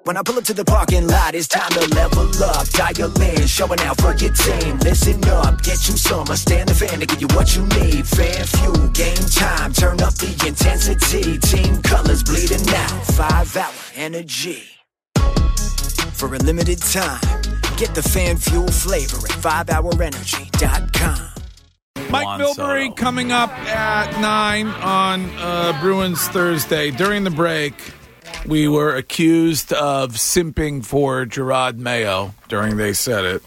When I pull up to the parking lot, it's time to level up. Dial in, showing out for your team. Listen up, get you some. Stand the fan to give you what you need. Fan fuel, game time, turn up the intensity. Team colors bleeding out, 5-hour energy. For a limited time, get the fan fuel flavor at 5hourenergy.com. Mike Milbury coming up at 9 on Bruins Thursday. During the break, we were accused of simping for Gerard Mayo during They Said It.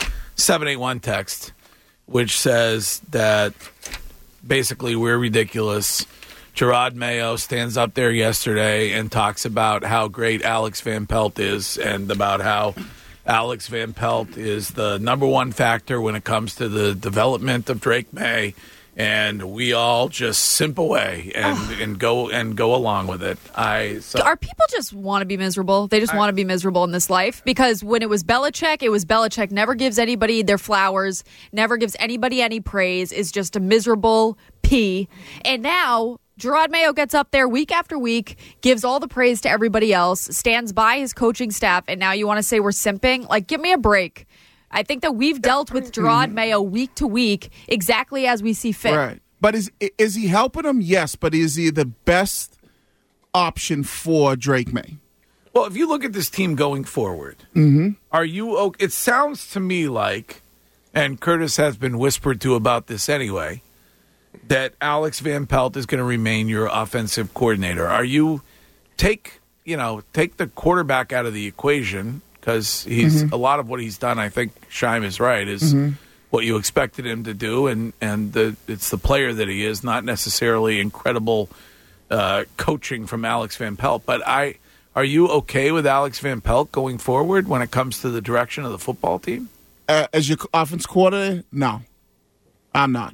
781 text, which says that basically we're ridiculous. Gerard Mayo stands up there yesterday and talks about how great Alex Van Pelt is and about how Alex Van Pelt is the number one factor when it comes to the development of Drake May. And we all just simp away and go along with it. Are people just want to be miserable? They just want to be miserable in this life? Because when it was Belichick, never gives anybody their flowers, never gives anybody any praise, is just a miserable pea. And now Gerard Mayo gets up there week after week, gives all the praise to everybody else, stands by his coaching staff, and now you want to say we're simping? Like, give me a break. I think that we've dealt with Gerard Mayo week to week exactly as we see fit. Right. But is he helping him? Yes. But is he the best option for Drake May? Well, if you look at this team going forward, are you okay? It sounds to me like, and Curtis has been whispered to about this anyway, that Alex Van Pelt is going to remain your offensive coordinator. Are you take the quarterback out of the equation? Because he's a lot of what he's done, I think Scheim is right, is what you expected him to do, and it's the player that he is, not necessarily incredible coaching from Alex Van Pelt. But are you okay with Alex Van Pelt going forward when it comes to the direction of the football team? As your offense coordinator, no, I'm not.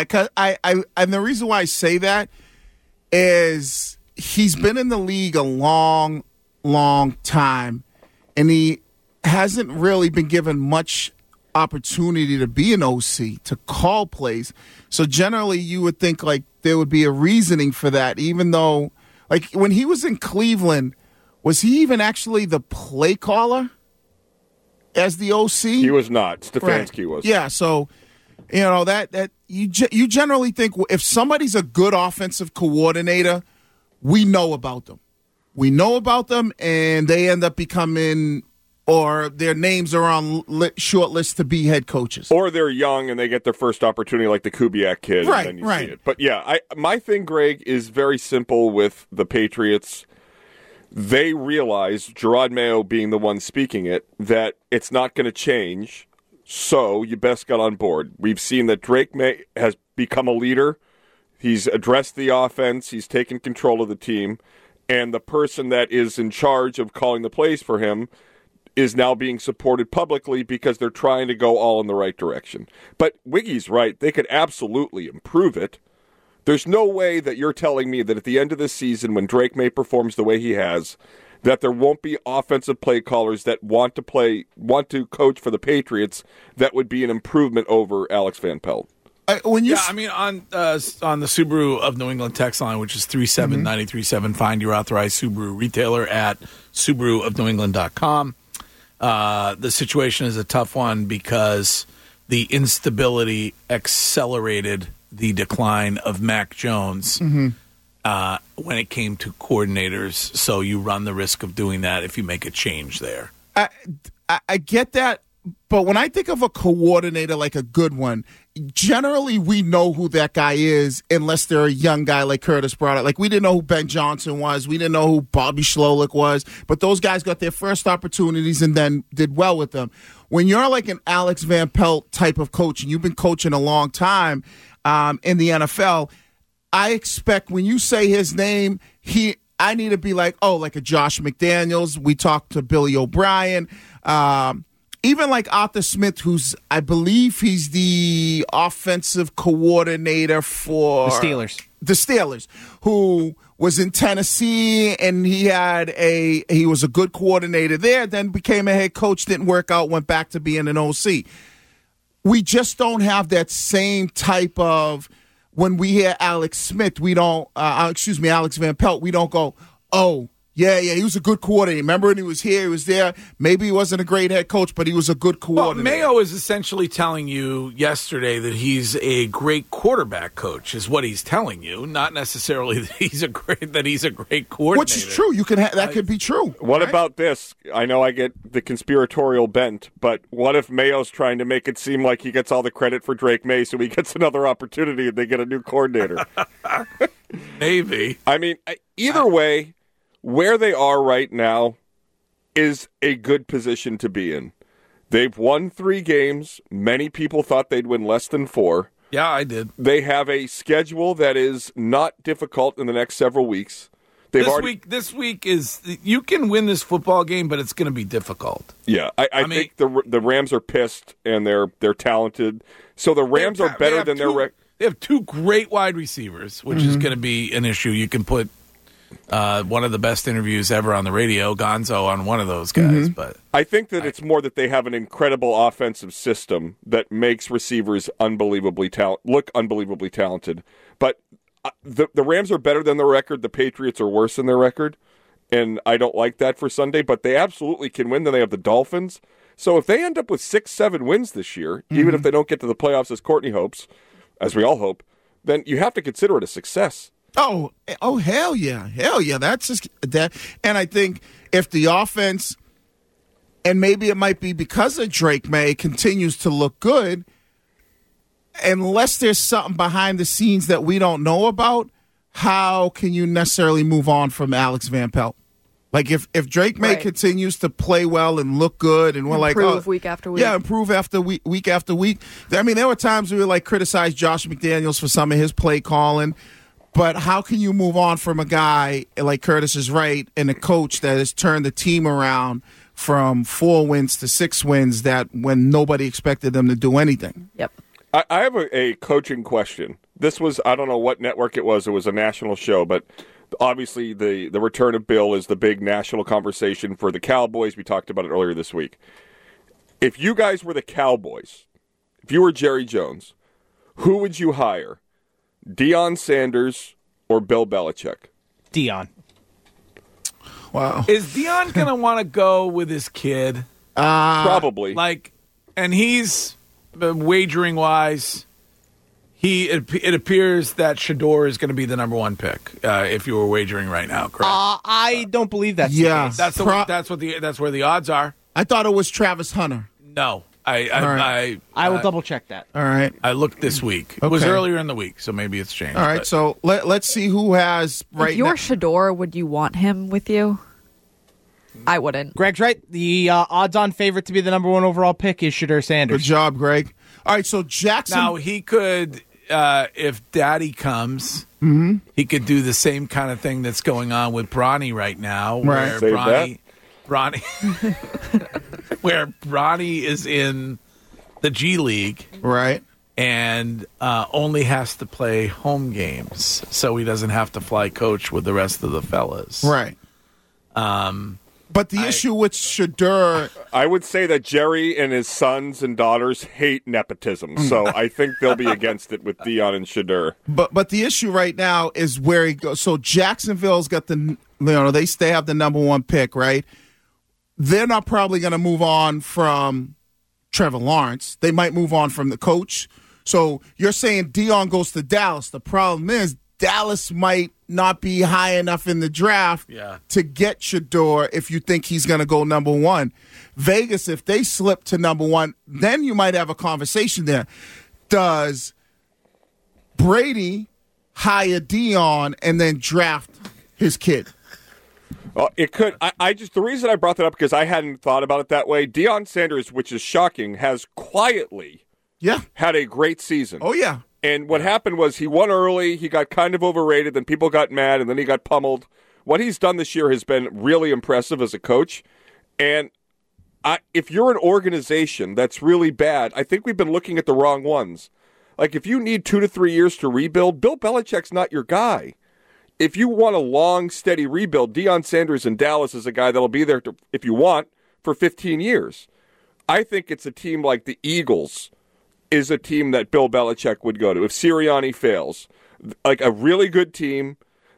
And the reason why I say that is he's been in the league a long, long time. And he hasn't really been given much opportunity to be an OC, to call plays. So generally you would think like there would be a reasoning for that, even though like when he was in Cleveland, was he even actually the play caller as the OC? He was not. Stefanski was. Yeah, so that you generally think if somebody's a good offensive coordinator, we know about them. We know about them, and they end up becoming, or their names are on short lists to be head coaches. Or they're young, and they get their first opportunity like the Kubiak kid, right, and then you see it. But, yeah, my thing, Greg, is very simple with the Patriots. They realize, Gerard Mayo being the one speaking it, that it's not going to change, so you best get on board. We've seen that Drake May has become a leader. He's addressed the offense. He's taken control of the team. And the person that is in charge of calling the plays for him is now being supported publicly because they're trying to go all in the right direction. But Wiggy's right. They could absolutely improve it. There's no way that you're telling me that at the end of this season, when Drake May performs the way he has, that there won't be offensive play callers that want to coach for the Patriots that would be an improvement over Alex Van Pelt. On the Subaru of New England text line, which is 37937, find your authorized Subaru retailer at SubaruofNewEngland.com. The situation is a tough one because the instability accelerated the decline of Mac Jones when it came to coordinators. So you run the risk of doing that if you make a change there. I get that. But when I think of a coordinator like a good one, generally we know who that guy is unless they're a young guy like Curtis brought it. Like we didn't know who Ben Johnson was. We didn't know who Bobby Schlolik was. But those guys got their first opportunities and then did well with them. When you're like an Alex Van Pelt type of coach and you've been coaching a long time in the NFL, I expect when you say his name, I need to be like, like a Josh McDaniels. We talked to Billy O'Brien. Even like Arthur Smith, I believe he's the offensive coordinator for the Steelers, who was in Tennessee, and he was a good coordinator there, then became a head coach, didn't work out, went back to being an OC. We just don't have that same type of, when we hear Alex Smith, Alex Van Pelt, we don't go, Yeah, he was a good coordinator. Remember when he was here, he was there. Maybe he wasn't a great head coach, but he was a good coordinator. Well, Mayo is essentially telling you yesterday that he's a great quarterback coach, is what he's telling you, not necessarily that he's a great coordinator. Which is true. You can that could be true. What right? about this? I know I get the conspiratorial bent, but what if Mayo's trying to make it seem like he gets all the credit for Drake May, so he gets another opportunity and they get a new coordinator? Maybe. I mean, either way, where they are right now is a good position to be in. They've won 3 games. Many people thought they'd win less than 4. Yeah, I did. They have a schedule that is not difficult in the next several weeks. This week is, you can win this football game, but it's going to be difficult. Yeah, I think the Rams are pissed and they're talented. So the Rams are better than their record. They have 2 great wide receivers, which is going to be an issue. You can put one of the best interviews ever on the radio, Gonzo, on one of those guys. But I think that it's more that they have an incredible offensive system that makes receivers look unbelievably talented. But the Rams are better than their record. The Patriots are worse than their record. And I don't like that for Sunday, but they absolutely can win. Then they have the Dolphins. So if they end up with 6-7 wins this year, even if they don't get to the playoffs as Courtney hopes, as we all hope, then you have to consider it a success. Oh, hell yeah. That's just that. And I think if the offense, and maybe it might be because of Drake May, continues to look good, unless there's something behind the scenes that we don't know about, how can you necessarily move on from Alex Van Pelt? Like if Drake May continues to play well and look good, and we're improve week after week. Yeah, improve week after week. I mean, there were times we were criticize Josh McDaniels for some of his play calling, but how can you move on from a guy like Curtis is right and a coach that has turned the team around from 4 wins to 6 wins that when nobody expected them to do anything? Yep. I have a coaching question. This was, I don't know what network it was. It was a national show, but obviously the return of Bill is the big national conversation for the Cowboys. We talked about it earlier this week. If you guys were the Cowboys, if you were Jerry Jones, who would you hire? Deion Sanders or Bill Belichick? Deion. Wow. Is Deion going to want to go with his kid? Probably. And he's, wagering-wise, it appears that Shador is going to be the number 1 pick, if you were wagering right now, correct? I don't believe that's the case. That's where the odds are. I thought it was Travis Hunter. No. I will double check that. All right. I looked this week. It was earlier in the week, so maybe it's changed. All right, so let's see who has If you're Shador, would you want him with you? I wouldn't. Greg's right. The odds-on favorite to be the number 1 overall pick is Shador Sanders. Good job, Greg. All right, so Jackson. Now, he could, if Daddy comes, he could do the same kind of thing that's going on with Bronny right now. Right. Where where Bronny is in the G League. Right. And only has to play home games, so he doesn't have to fly coach with the rest of the fellas. Right. But the issue with Shador, I would say that Jerry and his sons and daughters hate nepotism, so I think they'll be against it with Deion and Shador. But the issue right now is where he goes. So Jacksonville's got they have the number 1 pick, right? They're not probably going to move on from Trevor Lawrence. They might move on from the coach. So you're saying Deion goes to Dallas. The problem is Dallas might not be high enough in the draft to get Shador if you think he's going to go number 1. Vegas, if they slip to number 1, then you might have a conversation there. Does Brady hire Deion and then draft his kid? It could. The reason I brought that up because I hadn't thought about it that way. Deion Sanders, which is shocking, has quietly had a great season. Oh, yeah. And what happened was he won early, he got kind of overrated, then people got mad, and then he got pummeled. What he's done this year has been really impressive as a coach. And if you're an organization that's really bad, I think we've been looking at the wrong ones. Like, if you need 2 to 3 years to rebuild, Bill Belichick's not your guy. If you want a long, steady rebuild, Deion Sanders in Dallas is a guy that'll be there, if you want, for 15 years. I think it's a team like the Eagles is a team that Bill Belichick would go to if Sirianni fails. Like a really good team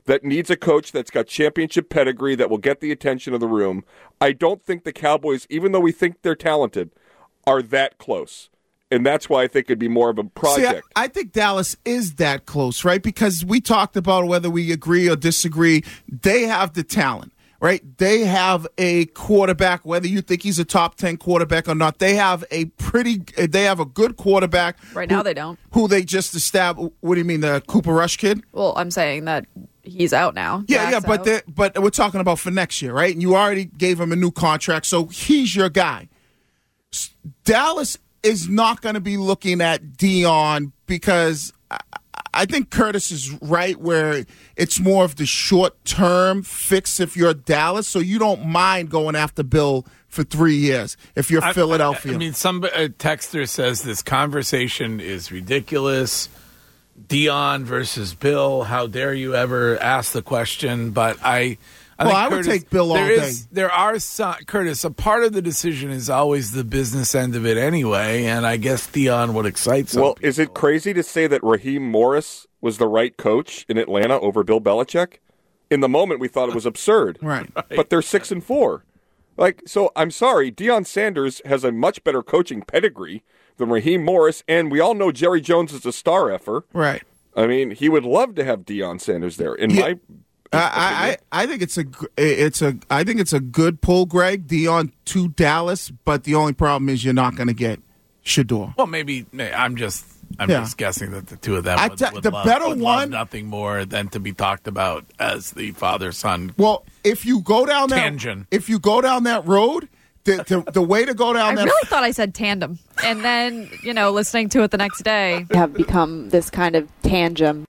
that needs a coach that's got championship pedigree that will get the attention of the room. I don't think the Cowboys, even though we think they're talented, are that close. And that's why I think it'd be more of a project. See, I think Dallas is that close, right? Because we talked about whether we agree or disagree. They have the talent, right? They have a quarterback, whether you think he's a top 10 quarterback or not. They have a good quarterback. Right now they don't. Who they just established. What do you mean, the Cooper Rush kid? Well, I'm saying that he's out now. Yeah, Jack's but we're talking about for next year, right? And you already gave him a new contract, so he's your guy. Dallas is not going to be looking at Dion because I think Curtis is right where it's more of the short-term fix if you're Dallas, so you don't mind going after Bill for 3 years if you're Philadelphia. I mean, a texter says this conversation is ridiculous. Dion versus Bill, how dare you ever ask the question? But I would take Bill all day. There are some, Curtis, a part of the decision is always the business end of it anyway, and I guess Dion would excite some people. Is it crazy to say that Raheem Morris was the right coach in Atlanta over Bill Belichick? In the moment, we thought it was absurd. Right. But they're 6-4. So I'm sorry, Deion Sanders has a much better coaching pedigree than Raheem Morris, and we all know Jerry Jones is a star effer. Right. I mean, he would love to have Deion Sanders there. I think it's a good pull, Greg. Dion to Dallas, but the only problem is you're not going to get Shador. Well, maybe I'm just guessing that the two of them would love nothing more than to be talked about as the father-son. Well, if you go down that road, the way to go down I really thought I said tandem, and then listening to it the next day, have become this kind of tangent.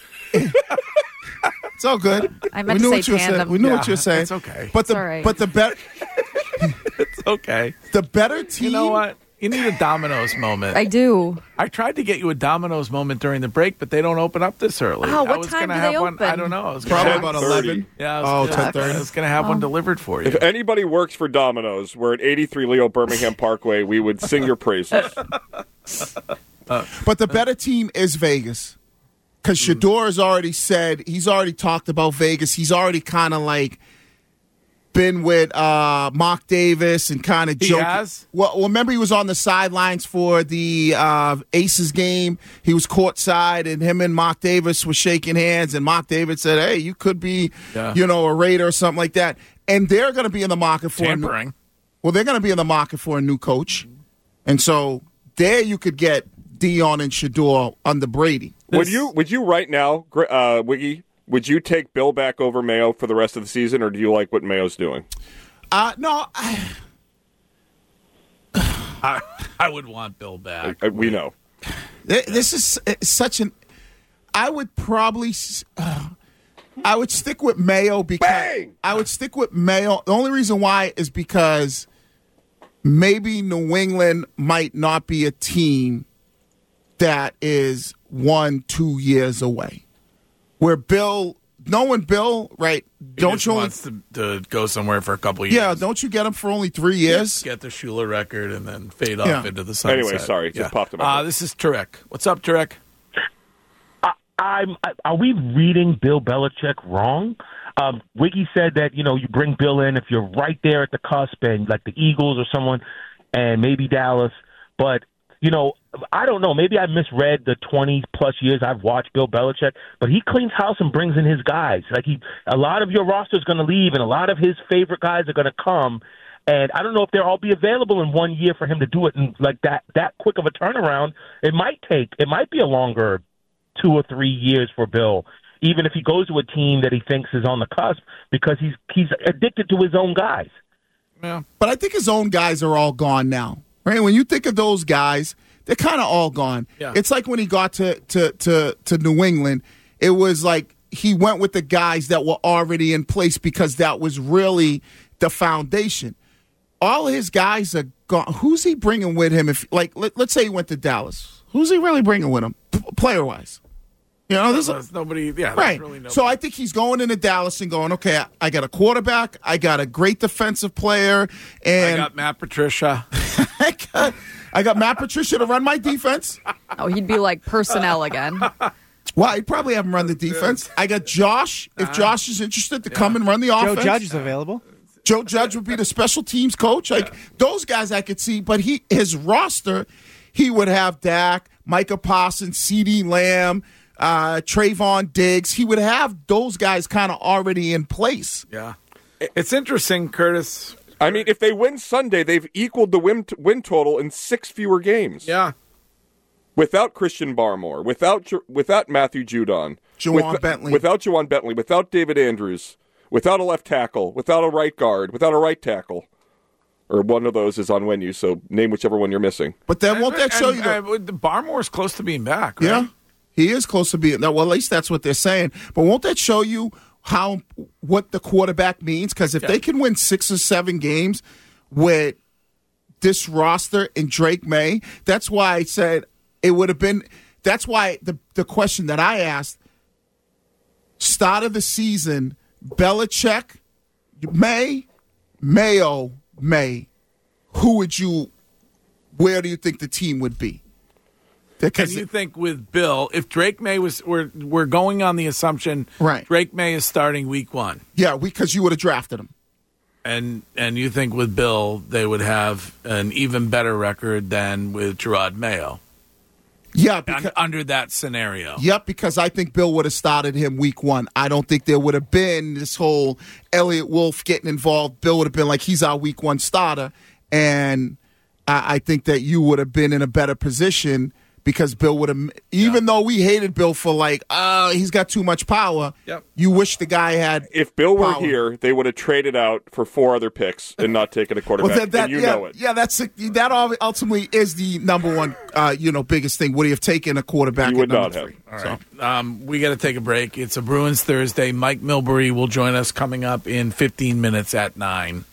It's all good. I meant to say tandem. We knew what you were saying. It's okay. But the better. It's okay. The better team. You know what? You need a Domino's moment. I do. I tried to get you a Domino's moment during the break, but they don't open up this early. Oh, what time do they open? I don't know. Probably about 11. Yeah. 10:30. I was going to have one delivered for you. If anybody works for Domino's, we're at 83 Leo Birmingham Parkway. We would sing your praises. But the better team is Vegas. Because Shador has already said, he's already talked about Vegas. He's already kind of been with Mark Davis and kind of joking. He has? Well, remember he was on the sidelines for the Aces game. He was courtside, and him and Mark Davis were shaking hands, and Mark Davis said, hey, you could be, a Raider or something like that. And they're going to be in the market for tampering. They're going to be in the market for a new coach. And so there you could get Dion and Shador under Brady. Would you right now, Wiggy, would you take Bill back over Mayo for the rest of the season, or do you like what Mayo's doing? No. I would want Bill back. We know. This is such an... I would probably... I would stick with Mayo because... Bang! I would stick with Mayo. The only reason why is because maybe New England might not be a team that is 1-2 years away. Where knowing Bill, right? Wants to go somewhere for a couple years. Yeah, don't you get him for only 3 years? Get the Shula record and then fade off into the sunset. Anyway, sorry, just popped in my head. This is Tarek. What's up, Tarek? Are we reading Bill Belichick wrong? Wiggy said that you bring Bill in if you're right there at the cusp, and like the Eagles or someone, and maybe Dallas, but. I don't know. Maybe I misread the 20-plus years I've watched Bill Belichick, but he cleans house and brings in his guys. A lot of your roster is going to leave, and a lot of his favorite guys are going to come. And I don't know if they'll all be available in 1 year for him to do it in that quick of a turnaround. It might be a longer 2 or 3 years for Bill, even if he goes to a team that he thinks is on the cusp, because he's addicted to his own guys. Yeah, but I think his own guys are all gone now. Right? When you think of those guys, they're kind of all gone. Yeah. It's like when he got to New England, it was like he went with the guys that were already in place because that was really the foundation. All his guys are gone. Who's he bringing with him? If let's say he went to Dallas, who's he really bringing with him, player-wise? There's nobody. Yeah, right. Really nobody. So I think he's going into Dallas and going, okay, I got a quarterback, I got a great defensive player, and I got Matt Patricia. I got Matt Patricia to run my defense. Oh, he'd be like personnel again. Well, I'd probably have him run the defense. I got Josh. If Josh is interested to come and run the offense. Joe Judge is available. Joe Judge would be the special teams coach. Like those guys I could see, but his roster, he would have Dak, Micah Parsons, CeeDee Lamb, Trayvon Diggs. He would have those guys kind of already in place. Yeah. It's interesting, Curtis. I mean, if they win Sunday, they've equaled the win total in 6 fewer games. Yeah. Without Christian Barmore, without Matthew Judon, Bentley. without Juwan Bentley, without David Andrews, without a left tackle, without a right guard, without a right tackle. Or one of those is on Wenu, so name whichever one you're missing. But then won't that show you the Barmore's close to being back, right? Yeah, he is close to being. Well, at least that's what they're saying. But won't that show you what the quarterback means? Because if they can win 6 or 7 games with this roster and Drake May, that's why I said it would have been. That's why the question that I asked, start of the season, Belichick, Mayo, where do you think the team would be? And you think with Bill, if Drake May we're going on the assumption Drake May is starting week 1. Yeah, because you would have drafted him. And you think with Bill they would have an even better record than with Gerard Mayo. Yeah, under that scenario. Yep, because I think Bill would have started him week 1. I don't think there would have been this whole Elliott Wolf getting involved. Bill would have been like, he's our week 1 starter. And I think that you would have been in a better position because Bill would have, even though we hated Bill for he's got too much power, you wish the guy had If Bill were power. here, they would have traded out for 4 other picks and not taken a quarterback, and you know it. Yeah, that ultimately is the number one, biggest thing. Would he have taken a quarterback? He would at not number have. 3? All right. We got to take a break. It's a Bruins Thursday. Mike Milbury will join us coming up in 15 minutes at 9.